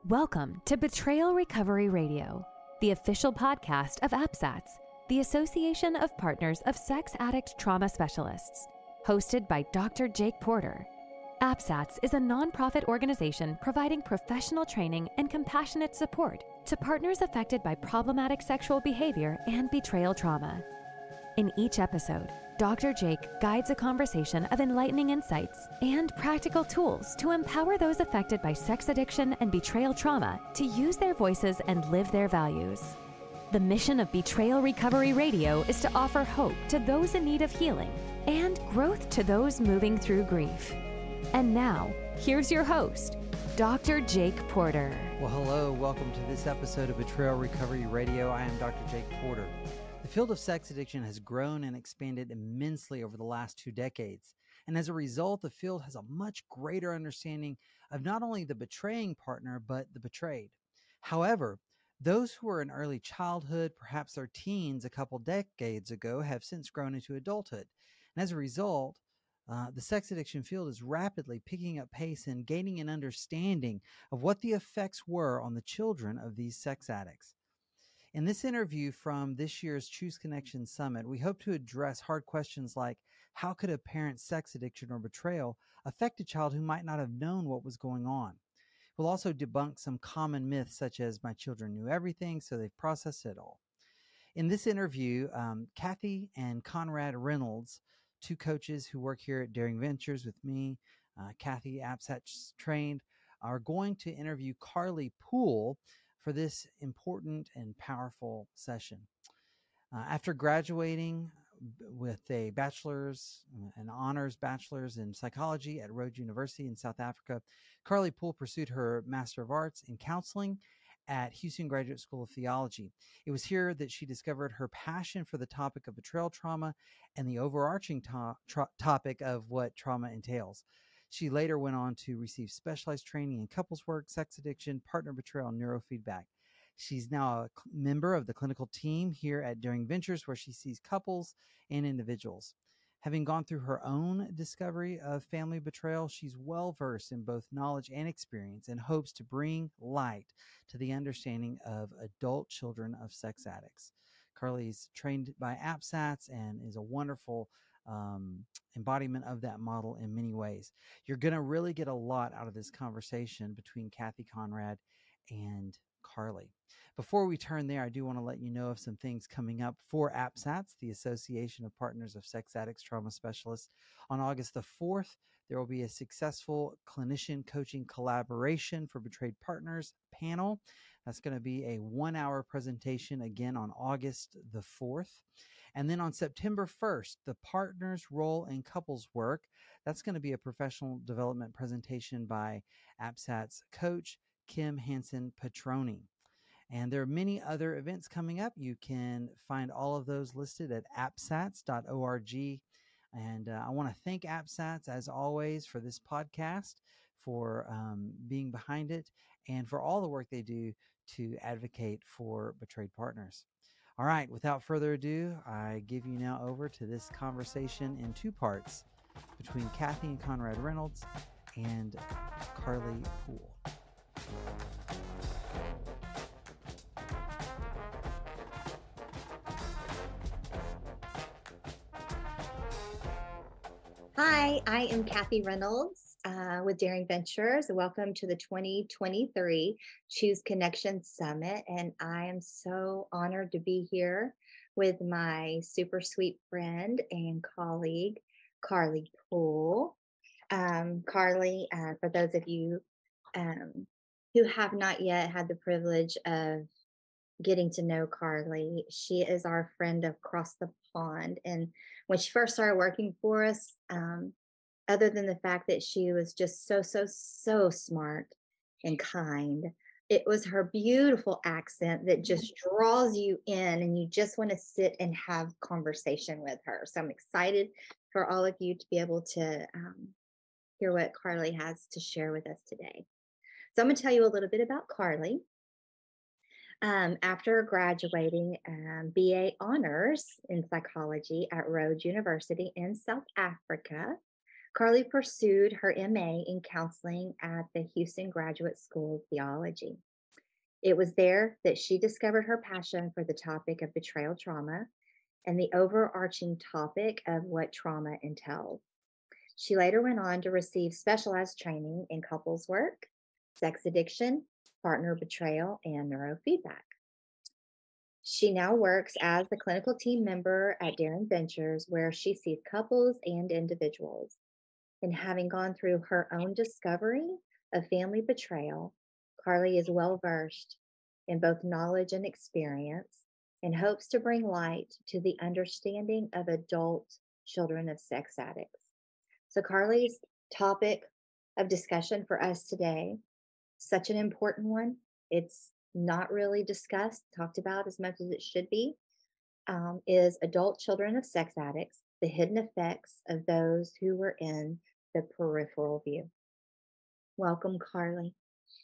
Welcome to Betrayal Recovery Radio, the official podcast of APSATS, the Association of Partners of Sex Addict Trauma Specialists, hosted by Dr. Jake Porter. APSATS is a nonprofit organization providing professional training and compassionate support to partners affected by problematic sexual behavior and betrayal trauma. In each episode, Dr. Jake guides a conversation of enlightening insights and practical tools to empower those affected by sex addiction and betrayal trauma to use their voices and live their values. The mission of Betrayal Recovery Radio is to offer hope to those in need of healing and growth to those moving through grief. And now, here's your host, Dr. Jake Porter. Well, hello. Welcome to this episode of Betrayal Recovery Radio. I am Dr. Jake Porter. The field of sex addiction has grown and expanded immensely over the last 2 decades. And as a result, the field has a much greater understanding of not only the betraying partner, but the betrayed. However, those who were in early childhood, perhaps their teens a couple decades ago, have since grown into adulthood. And as a result, the sex addiction field is rapidly picking up pace and gaining an understanding of what the effects were on the children of these sex addicts. In this interview from this year's Choose Connection Summit, we hope to address hard questions like, how could a parent's sex addiction or betrayal affect a child who might not have known what was going on? We'll also debunk some common myths such as, my children knew everything, so they've processed it all. In this interview, Kathy and Conrad Reynolds, 2 coaches who work here at Daring Ventures with me, Kathy, APSATS trained, are going to interview Carly Poole for this important and powerful session. After graduating with a bachelor's, an honors bachelor's in psychology at Rhodes University in South Africa, Carly Poole pursued her Master of Arts in counseling at Houston Graduate School of Theology. It was here that she discovered her passion for the topic of betrayal trauma and the overarching topic of what trauma entails. She later went on to receive specialized training in couples work, sex addiction, partner betrayal, and neurofeedback. She's now a member of the clinical team here at Daring Ventures, where she sees couples and individuals. Having gone through her own discovery of family betrayal, she's well-versed in both knowledge and experience and hopes to bring light to the understanding of adult children of sex addicts. Carly's trained by APSATS and is a wonderful embodiment of that model in many ways. You're going to really get a lot out of this conversation between Kathy Conrad and Carly. Before we turn there, I do want to let you know of some things coming up for APSATS, the Association of Partners of Sex Addicts Trauma Specialists. On August the 4th, there will be a successful clinician coaching collaboration for betrayed partners panel. That's going to be a 1-hour presentation again on August the 4th. And then on September 1st, the partner's role in couples work. That's going to be a professional development presentation by APSATS coach Kim Hansen-Petroni. And there are many other events coming up. You can find all of those listed at apsats.org. And I want to thank APSATS, as always, for this podcast, for being behind it, and for all the work they do to advocate for betrayed partners. All right, without further ado, I give you now over to this conversation in 2 parts between Kathy and Conrad Reynolds and Carly Poole. Hi, I am Kathy Reynolds with Daring Ventures. Welcome to the 2023 Choose Connection Summit. And I am so honored to be here with my super sweet friend and colleague, Carly Poole. Carly, for those of you who have not yet had the privilege of getting to know Carly, she is our friend across the pond. And when she first started working for us, other than the fact that she was just so smart and kind, it was her beautiful accent that just draws you in and you just want to sit and have conversation with her. So I'm excited for all of you to be able to hear what Carly has to share with us today. So I'm going to tell you a little bit about Carly. After graduating BA honors in psychology at Rhodes University in South Africa, Carly pursued her MA in counseling at the Houston Graduate School of Theology. It was there that she discovered her passion for the topic of betrayal trauma and the overarching topic of what trauma entails. She later went on to receive specialized training in couples work, sex addiction, partner betrayal, and neurofeedback. She now works as the clinical team member at Daring Ventures, where she sees couples and individuals. And having gone through her own discovery of family betrayal, Carly is well versed in both knowledge and experience and hopes to bring light to the understanding of adult children of sex addicts. So Carly's topic of discussion for us today, such an important one. It's not really discussed, talked about as much as it should be, is adult children of sex addicts, the hidden effects of those who were in the peripheral view. Welcome, Carly.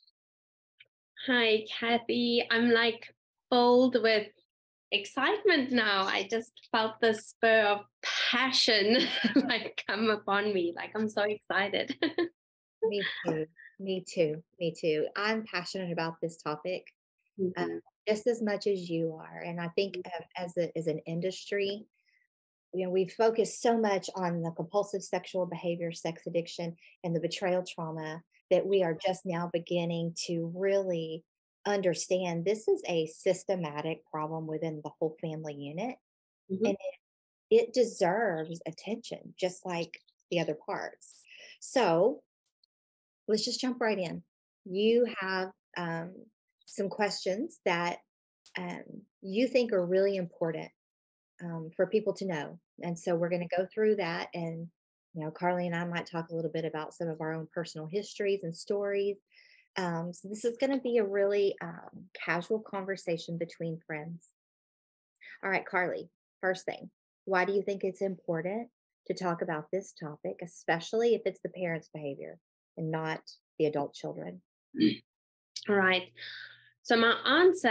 Hi, Kathy. I'm like filled with excitement now. I just felt the spur of passion like come upon me. Like I'm so excited. Me too. Me too. Me too. I'm passionate about this topic just as much as you are. And I think as an industry, we focus so much on the compulsive sexual behavior, sex addiction, and the betrayal trauma that we are just now beginning to really understand this is a systematic problem within the whole family unit. And it deserves attention, just like the other parts. So let's just jump right in. You have some questions that you think are really important for people to know. And so we're going to go through that. And, Carly and I might talk a little bit about some of our own personal histories and stories. So this is going to be a really casual conversation between friends. All right, Carly, first thing, why do you think it's important to talk about this topic, especially if it's the parents' behavior and not the adult children? All right. So my answer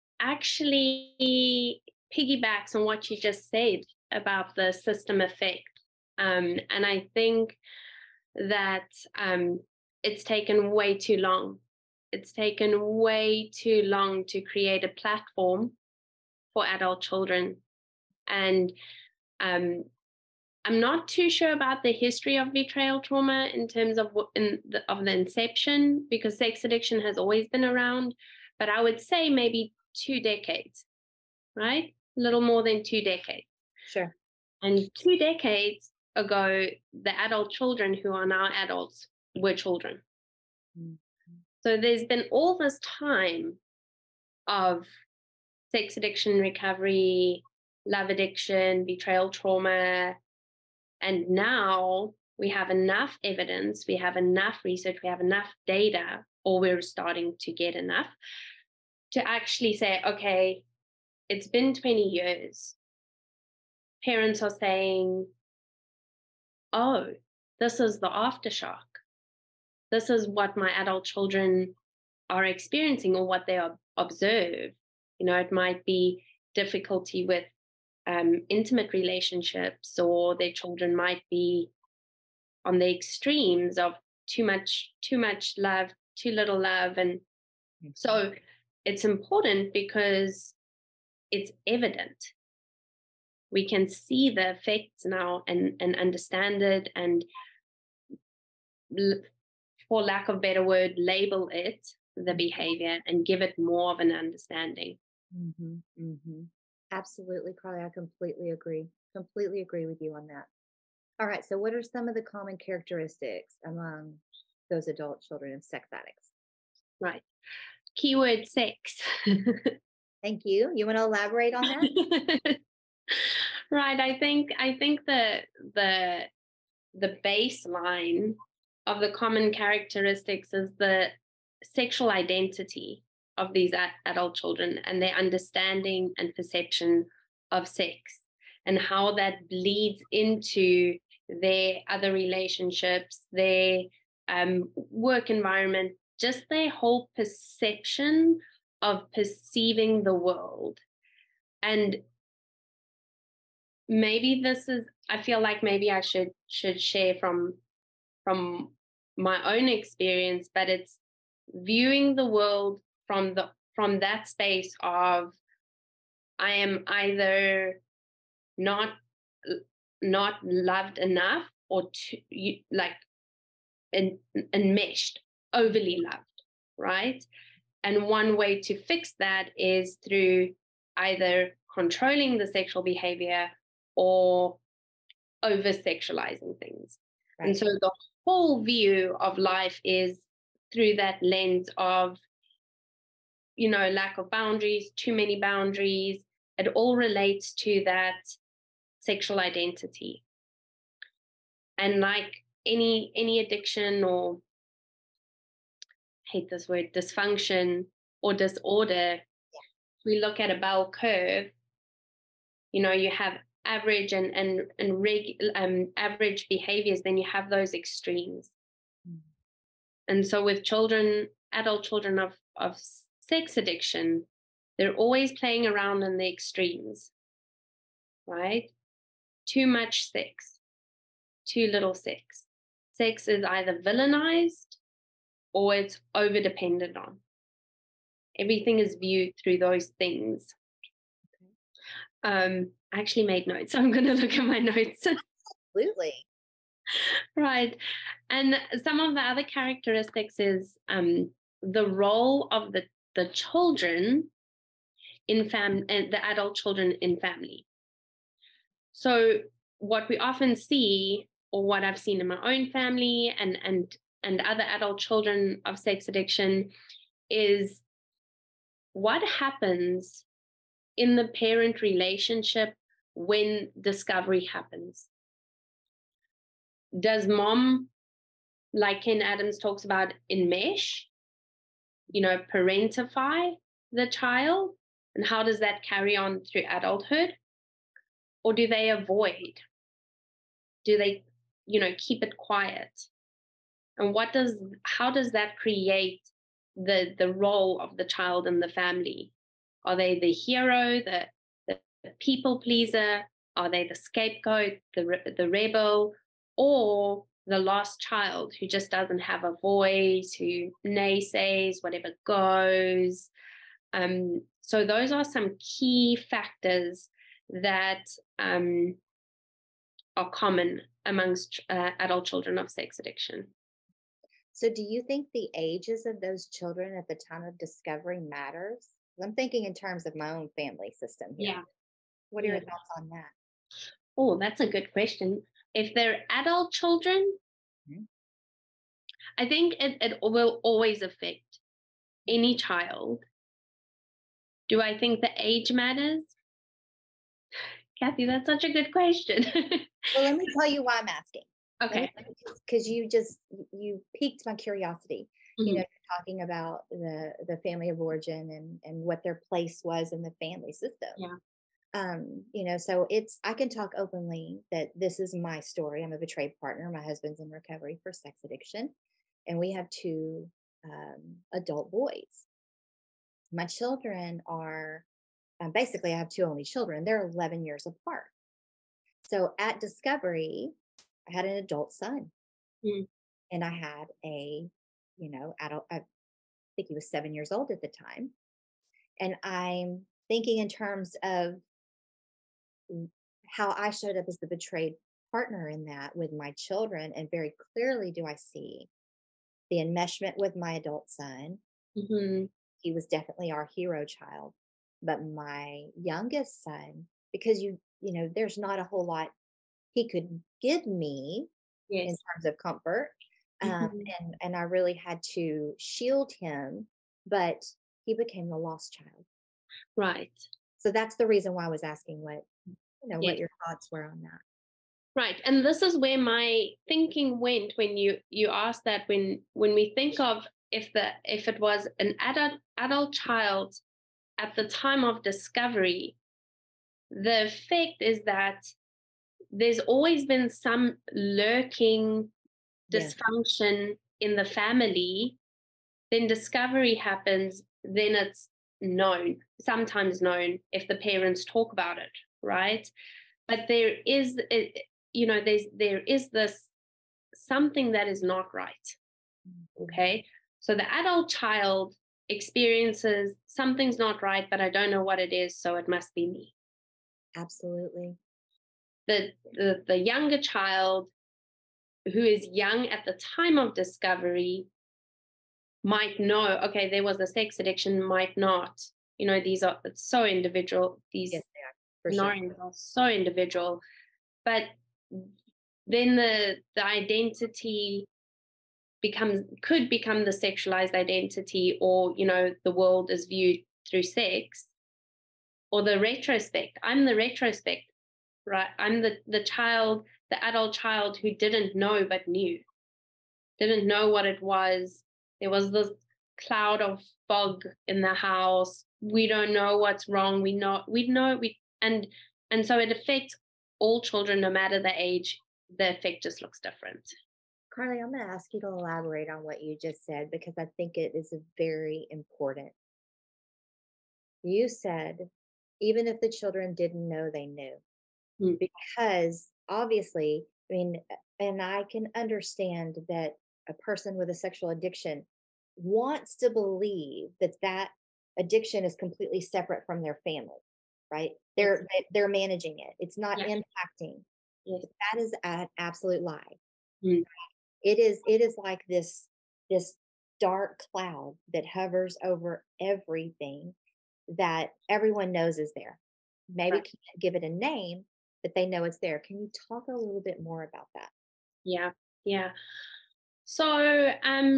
actually piggybacks on what you just said about the system effect. And I think that it's taken way too long. It's taken way too long to create a platform for adult children. And I'm not too sure about the history of betrayal trauma in terms of the inception, because sex addiction has always been around. But I would say maybe 2 decades, right? A little more than 2 decades. Sure. And 2 decades ago, the adult children who are now adults were children. So there's been all this time of sex addiction recovery, love addiction, betrayal trauma. And now we have enough evidence, we have enough research, we have enough data, or we're starting to get enough to actually say, okay, it's been 20 years. Parents are saying, oh, this is the aftershock. This is what my adult children are experiencing or what they observe. It might be difficulty with intimate relationships, or their children might be on the extremes of too much love, too little love. And so it's important because it's evident. We can see the effects now and understand it, and for lack of a better word, label it, the behavior, and give it more of an understanding. Absolutely, Carly. I completely agree with you on that. All right. So what are some of the common characteristics among those adult children of sex addicts? Right. Keyword sex. Thank you. You want to elaborate on that? Right. I think the baseline of the common characteristics is the sexual identity of these adult children and their understanding and perception of sex, and how that bleeds into their other relationships, their work environment, just their whole perception of perceiving the world. And maybe I feel like maybe I should share from from my own experience, but it's viewing the world from that space of I am either not loved enough or enmeshed, overly loved, right? And one way to fix that is through either controlling the sexual behavior or over sexualizing things. Right. And so the whole view of life is through that lens of, lack of boundaries, too many boundaries. It all relates to that sexual identity. And like any addiction, or I hate this word, dysfunction or disorder, we look at a bell curve. You have average and average behaviors, then you have those extremes. Mm. And so with adult children of sex addiction, they're always playing around in the extremes, right? Too much sex, too little sex. Sex is either villainized or it's over dependent on. Everything is viewed through those things. I actually made notes, so I'm going to look at my notes. Absolutely. Right. And some of the other characteristics is the role of the children in and the adult children in family. So what we often see, or what I've seen in my own family and other adult children of sex addiction, is what happens in the parent relationship when discovery happens. Does mom, like Ken Adams talks about, enmesh, parentify the child? And how does that carry on through adulthood? Or do they avoid? Do they, keep it quiet? And how does that create the role of the child in the family? Are they the hero, the people pleaser? Are they the scapegoat, the rebel, or the lost child who just doesn't have a voice, who naysays, whatever goes? So those are some key factors that are common amongst adult children of sex addiction. So do you think the ages of those children at the time of discovery matters? I'm thinking in terms of my own family system here. Yeah. What are your thoughts on that? Oh, that's a good question. If they're adult children, mm-hmm. I think it will always affect any child. Do I think the age matters? Kathy, that's such a good question. Well, let me tell you why I'm asking. Okay. Because you piqued my curiosity. Mm-hmm. Talking about the family of origin and what their place was in the family system. Yeah. So I can talk openly that this is my story. I'm a betrayed partner. My husband's in recovery for sex addiction, and we have 2 adult boys. My children are, basically I have 2 only children. They're 11 years apart. So at discovery, I had an adult son, and I had a, adult, I think he was 7 years old at the time. And I'm thinking in terms of how I showed up as the betrayed partner in that with my children. And very clearly do I see the enmeshment with my adult son. Mm-hmm. He was definitely our hero child. But my youngest son, because there's not a whole lot he could give me in terms of comfort. Mm-hmm. And I really had to shield him, but he became the lost child. Right. So that's the reason why I was asking what your thoughts were on that. Right. And this is where my thinking went when you asked that, when we think of if it was an adult child at the time of discovery, the effect is that there's always been some lurking dysfunction in the family. Then discovery happens, then it's sometimes known if the parents talk about it, right? But there is this something that is not right. Okay. So the adult child experiences something's not right, but I don't know what it is, so it must be me. Absolutely. The younger child, who is young at the time of discovery, might know, okay, there was a sex addiction, might not. These are so individual. These Yes, they are, for scenarios are so individual. But then the identity could become the sexualized identity, or the world is viewed through sex, or the retrospect. I'm the retrospect, right? I'm the child, the adult child who didn't know but didn't know what it was. There was this cloud of fog in the house. We don't know what's wrong. And so it affects all children, no matter the age. The effect just looks different. Carly, I'm going to ask you to elaborate on what you just said, because I think it is very important. You said, even if the children didn't know, they knew. Because obviously, and I can understand that a person with a sexual addiction wants to believe that addiction is completely separate from their family, right? They're managing it. It's not impacting. Yes. That is an absolute lie. Mm. It is like this dark cloud that hovers over everything that everyone knows is there. Maybe can't give it a name, but they know it's there. Can you talk a little bit more about that? Yeah. So,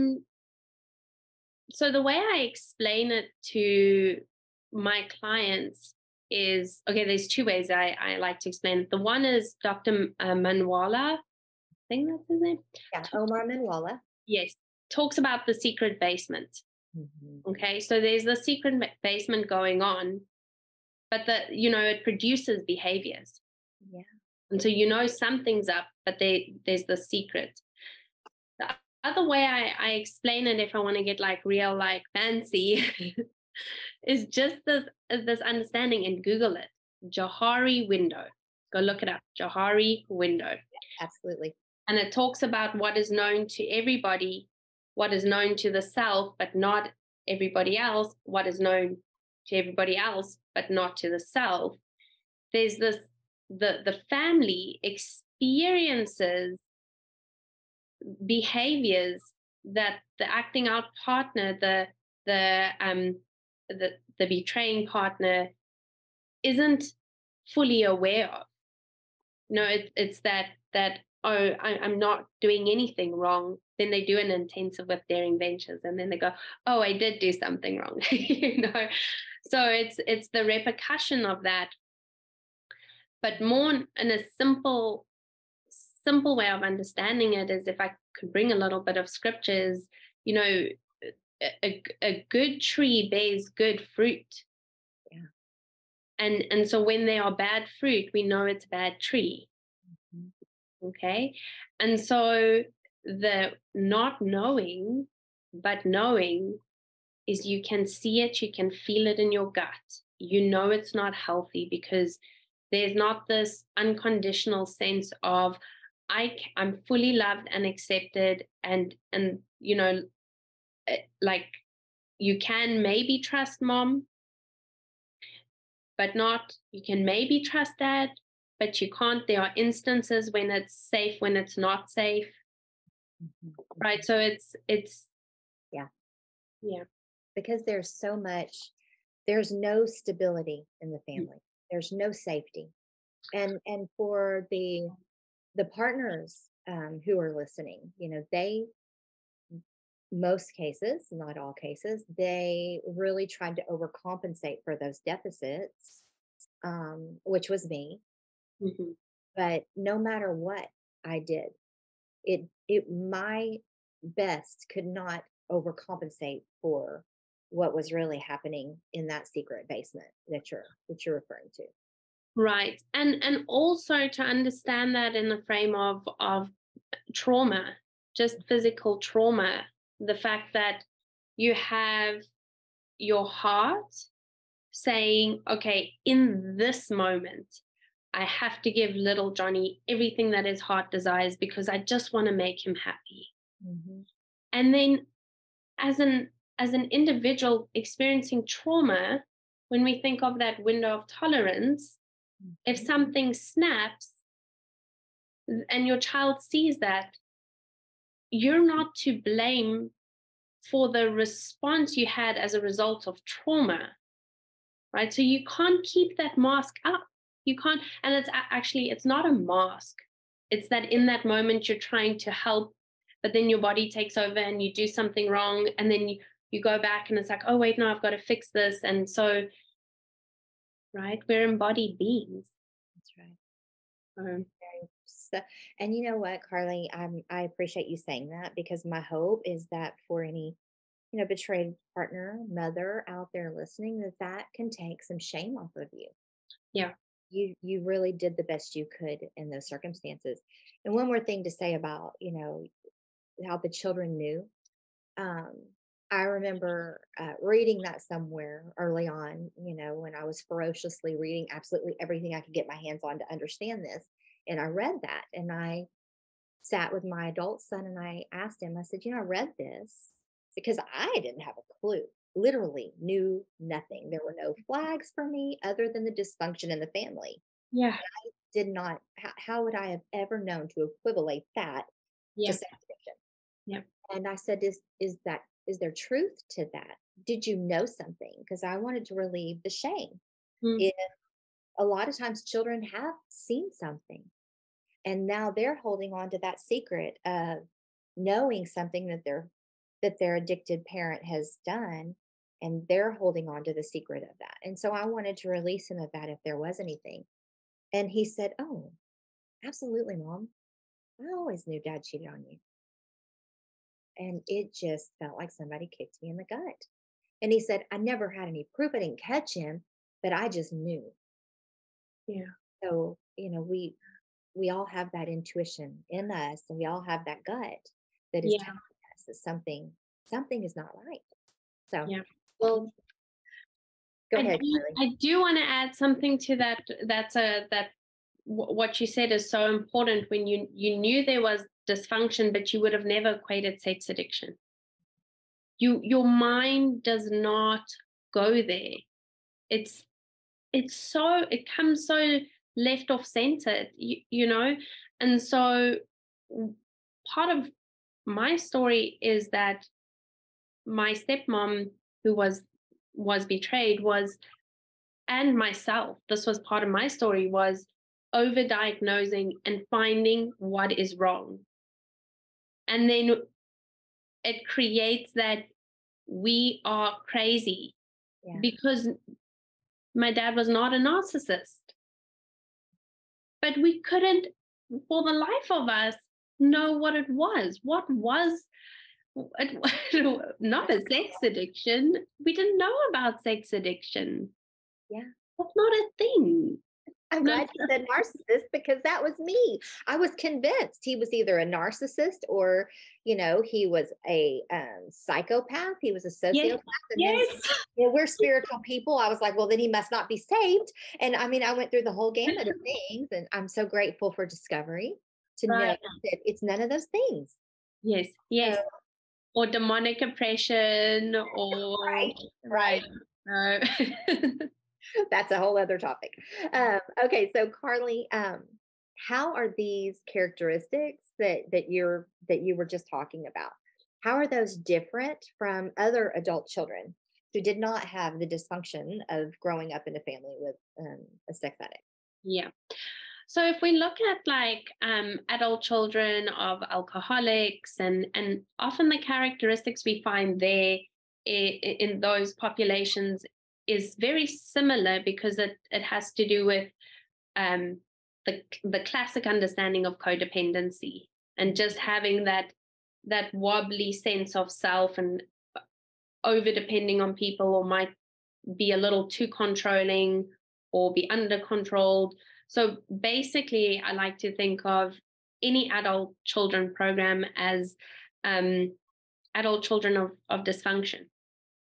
so the way I explain it to my clients is, okay, there's two ways I like to explain it. The one is Dr. Manwala, I think that's his name. Yeah, Omar Manwala. Yes, talks about the secret basement. Mm-hmm. Okay, so there's the secret basement going on, but it produces behaviors. Yeah. And so something's up, but there's the secret. The other way I explain it, if I want to get like real, like fancy, is just this understanding, and Google it. Johari window. Go look it up. Johari window. Absolutely. And it talks about what is known to everybody, what is known to the self, but not everybody else, what is known to everybody else, but not to the self. There's the family experiences behaviors that the acting out partner, the betraying partner isn't fully aware of. It's that oh, I'm not doing anything wrong. Then they do an intensive with Daring Ventures, and then they go, oh, I did do something wrong. So it's the repercussion of that. But more in a simple way of understanding it is, if I could bring a little bit of scriptures, a good tree bears good fruit. Yeah. And so when there are bad fruit, we know it's a bad tree. Mm-hmm. Okay. And so the not knowing, but knowing, is you can see it, you can feel it in your gut. It's not healthy, because there's not this unconditional sense of I'm fully loved and accepted, and like you can maybe trust mom, but not, you can maybe trust dad, but you can't. There are instances when it's safe, when it's not safe. Mm-hmm. Right. So it's yeah. Because there's no stability in the family. Mm-hmm. There's no safety. And for the partners who are listening, they, most cases, not all cases, they really tried to overcompensate for those deficits, which was me. Mm-hmm. But no matter what I did, my best could not overcompensate for what was really happening in that secret basement that you're referring to. Right. And also to understand that in the frame of trauma, just physical trauma, the fact that you have your heart saying, okay, in this moment, I have to give little Johnny everything that his heart desires because I just want to make him happy. Mm-hmm. And then as an individual experiencing trauma, when we think of that window of tolerance, if something snaps and your child sees that, you're not to blame for the response you had as a result of trauma, right? So you can't keep that mask up. You can't, and it's not a mask. It's that in that moment you're trying to help, but then your body takes over and you do something wrong, and then you go back and it's like, oh wait, no, I've got to fix this. And so, right, we're embodied beings. That's right. So, and you know what, Carly, I appreciate you saying that, because my hope is that for any, betrayed partner, mother out there listening, that can take some shame off of you. Yeah. You really did the best you could in those circumstances. And one more thing to say about, how the children knew. I remember reading that somewhere early on, when I was ferociously reading absolutely everything I could get my hands on to understand this. And I read that, and I sat with my adult son and I asked him, I said, I read this because I didn't have a clue, literally knew nothing. There were no flags for me other than the dysfunction in the family. Yeah. I did not, how would I have ever known to equivalate that to sex addiction? Yeah. And I said, is there truth to that? Did you know something? Because I wanted to relieve the shame. If a lot of times children have seen something, and now they're holding on to that secret of knowing something that their addicted parent has done, and they're holding on to the secret of that. And so I wanted to release him of that if there was anything. And he said, oh, absolutely, Mom. I always knew Dad cheated on you. And it just felt like somebody kicked me in the gut. And he said, I never had any proof. I didn't catch him, but I just knew. Yeah. So, we all have that intuition in us, and we all have that gut that is telling us that something is not right. So, well, go ahead. I do want to add something to that. That what you said is so important. When you knew there was dysfunction, but you would have never equated sex addiction. Your mind does not go there. It comes so left off centered, and so part of my story is that my stepmom, who was betrayed, and myself, this was part of my story, was overdiagnosing and finding what is wrong. And then it creates that we are crazy because my dad was not a narcissist. But we couldn't, for the life of us, know what it was. What was not a sex addiction. We didn't know about sex addiction. Yeah. That's not a thing. I'm glad you said narcissist, because that was me. I was convinced he was either a narcissist or, he was a psychopath. He was a sociopath. Yes. Then, we're spiritual people. I was like, well, then he must not be saved. And I went through the whole gamut of things, and I'm so grateful for discovery to know that it's none of those things. Yes. Yes. Or demonic oppression, or right. That's a whole other topic. Okay, so Carly, how are these characteristics that you were just talking about? How are those different from other adult children who did not have the dysfunction of growing up in a family with a sex addict? Yeah. So if we look at adult children of alcoholics, and often the characteristics we find there in those populations is very similar, because it has to do with the classic understanding of codependency, and just having that wobbly sense of self, and over depending on people, or might be a little too controlling or be under controlled. So basically, I like to think of any adult children program as adult children of dysfunction.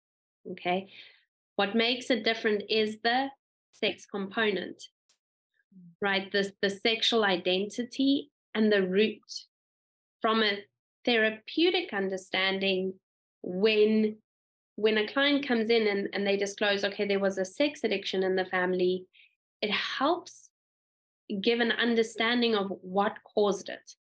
Okay. What makes it different is the sex component. right? The sexual identity and the root from a therapeutic understanding. When a client comes in and they disclose, okay, there was a sex addiction in the family, it helps give an understanding of what caused it,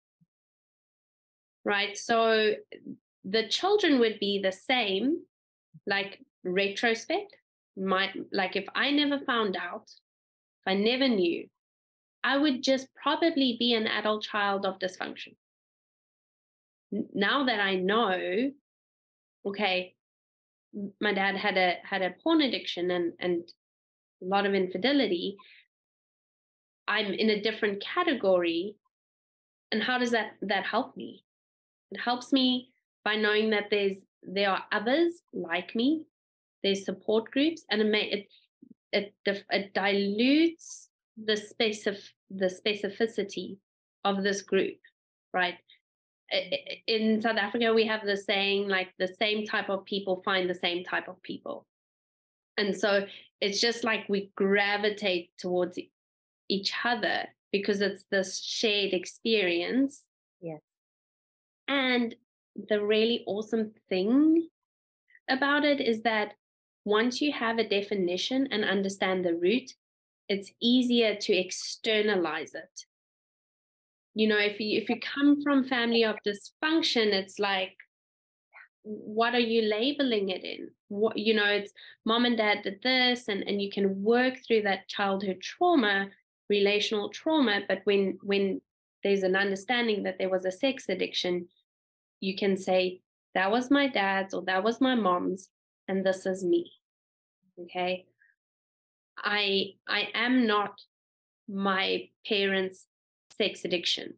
right? So the children would be the same, like retrospect, like if I never found out, if I never knew, I would just probably be an adult child of dysfunction. Now that I know, okay, my dad had a porn addiction and a lot of infidelity, I'm in a different category. And how does that help me? It helps me by knowing that there are others like me, there's support groups, and it dilutes the specificity of this group, right? In South Africa, we have the saying, like, the same type of people find the same type of people. And so it's just like we gravitate towards each other because it's this shared experience. Yes. And the really awesome thing about it is that once you have a definition and understand the root, it's easier to externalize it. You know, if you come from family of dysfunction, it's like, what are you labeling it in? What, you know, it's mom and dad did this, and you can work through that childhood trauma, relational trauma. But when there's an understanding that there was a sex addiction, you can say, that was my dad's or that was my mom's, and this is me. Okay. I am not my parents' sex addiction.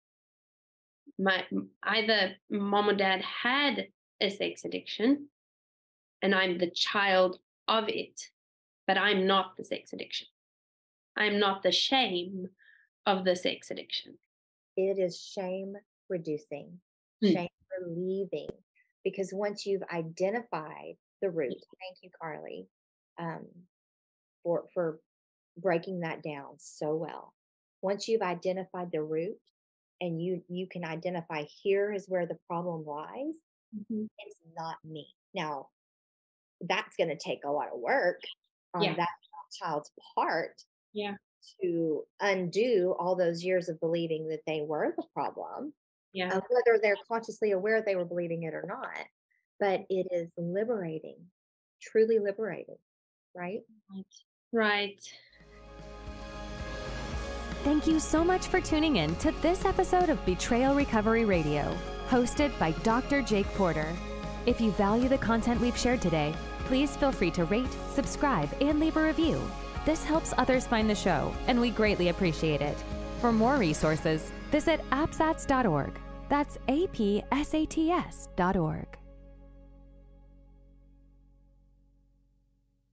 Either mom or dad had a sex addiction and I'm the child of it, but I'm not the sex addiction. I'm not the shame of the sex addiction. It is shame reducing, shame relieving, because once you've identified the root, thank you, Carly, for breaking that down so well. Once you've identified the root and you can identify, here is where the problem lies, it's not me. Now, that's going to take a lot of work on that child's part to undo all those years of believing that they were the problem, whether they're consciously aware they were believing it or not. But it is liberating, truly liberating, right? Right. Thank you so much for tuning in to this episode of Betrayal Recovery Radio, hosted by Dr. Jake Porter. If you value the content we've shared today, please feel free to rate, subscribe, and leave a review. This helps others find the show, and we greatly appreciate it. For more resources, visit apsats.org. That's APSATS.org.